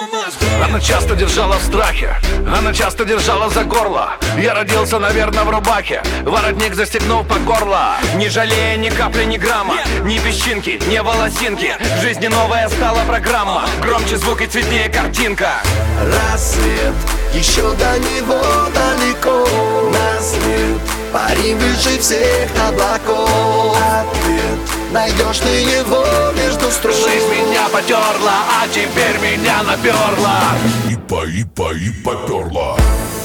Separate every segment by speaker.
Speaker 1: Она часто держала в страхе, она часто держала за горло. Я родился, наверное, в рубахе, воротник застегнул по горло.
Speaker 2: Не жалея ни капли, ни грамма, ни песчинки, ни волосинки. В жизни новая стала программа, громче звук и цветнее картинка.
Speaker 3: Рассвет, еще до него далеко. Нас нет, парень выше всех облаков. Ответ, найдешь ты его между строк.
Speaker 1: Жизнь меня потерла, а теперь меня наперла.
Speaker 4: И поперла.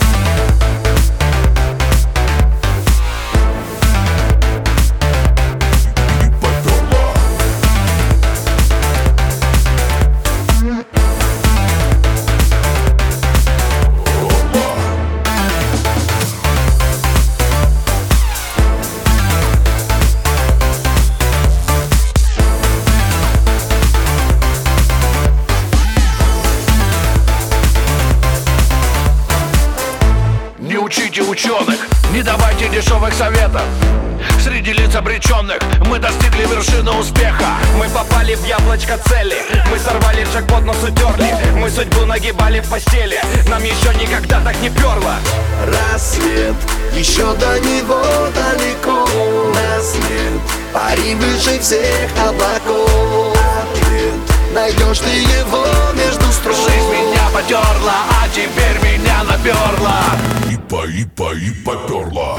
Speaker 1: Не учите ученых, не давайте дешевых советов. Среди лиц обреченных мы достигли вершины успеха.
Speaker 2: Мы попали в яблочко цели, мы сорвали джекпот, нос утерли. Мы судьбу нагибали в постели, нам еще никогда так не перло.
Speaker 3: Рассвет, еще до него далеко. Нас нет, парень выше всех облаков. Ответ, найдешь ты его между строк.
Speaker 1: Жизнь меня потерла, а теперь меня наперла.
Speaker 4: И поперла.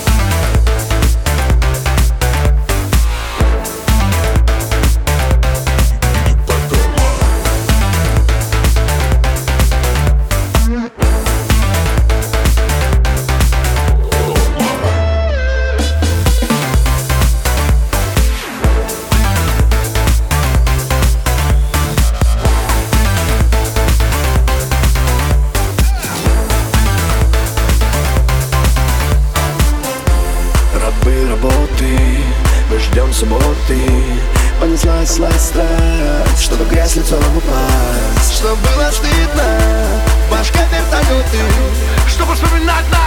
Speaker 3: Мы ждем субботы. Понеслась страсть, чтобы в грязь лицом упасть. Чтоб было стыдно, башка вертолеты.
Speaker 1: Чтобы вспоминать